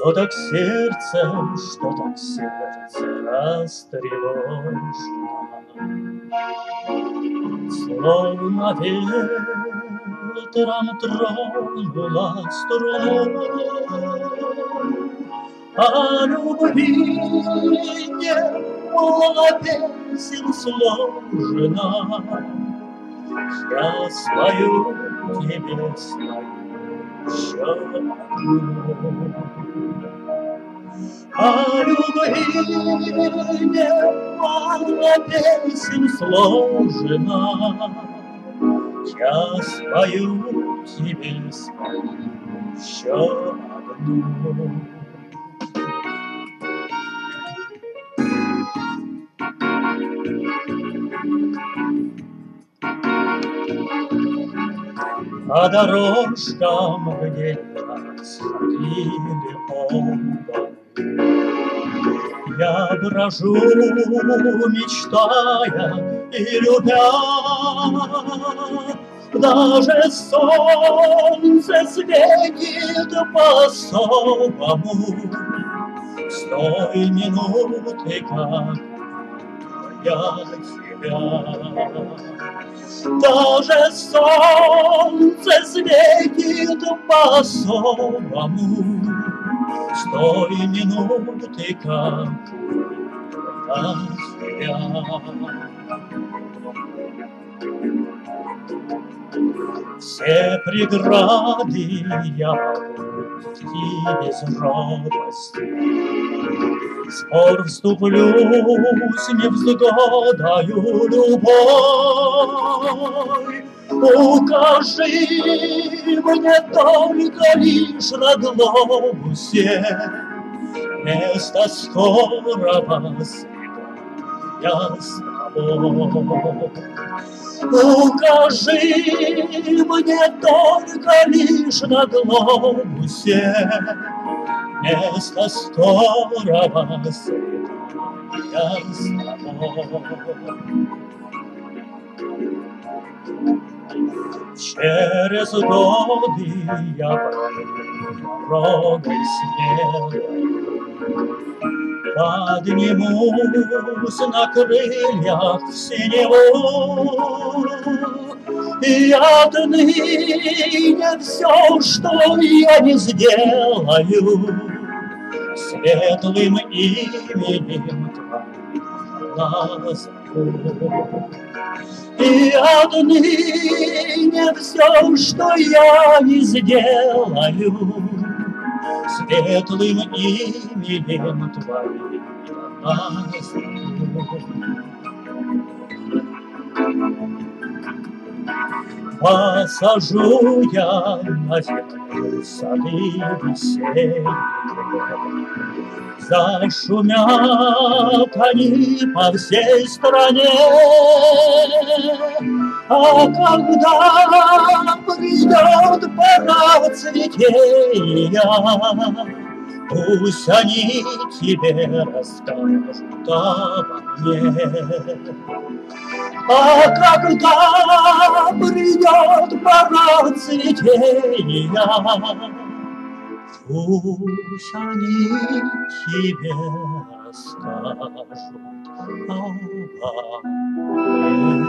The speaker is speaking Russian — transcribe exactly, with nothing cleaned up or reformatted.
Что так сердце, что так сердце растревожено, словно ветром тронула струну, а любви немало песен сложено. Я свою тебе свою еще одну. А любви немало песен сложено. Я свою тебе свою еще одну. По дорожкам, где нас ходили оба, я брожу, мечтая и любя. Даже солнце светит по-особому с той минуты, как я тебя. Даже солнце светит по-особому с той минуты, как я тебя. Все преграды я и без робости спор вступлю с невзгодою любой. Укажи мне только лишь на глобусе место скорого свидания с тобой. Укажи мне только лишь на глобусе место скорого свидания с тобой. Через годы я пройду дорогой смелой, поднимусь на крыльях в синеву, и отныне все, что я не сделаю, светлым именем твоим назову. И отныне все, что я не сделаю, светлым именем твоим назову. Посажу я на землю сады весенние, зашумят они по всей стране. А когда придет пора цветения, пусть они тебе расскажут обо мне. А когда придет пора цветения, пусть они тебе расскажут обо мне.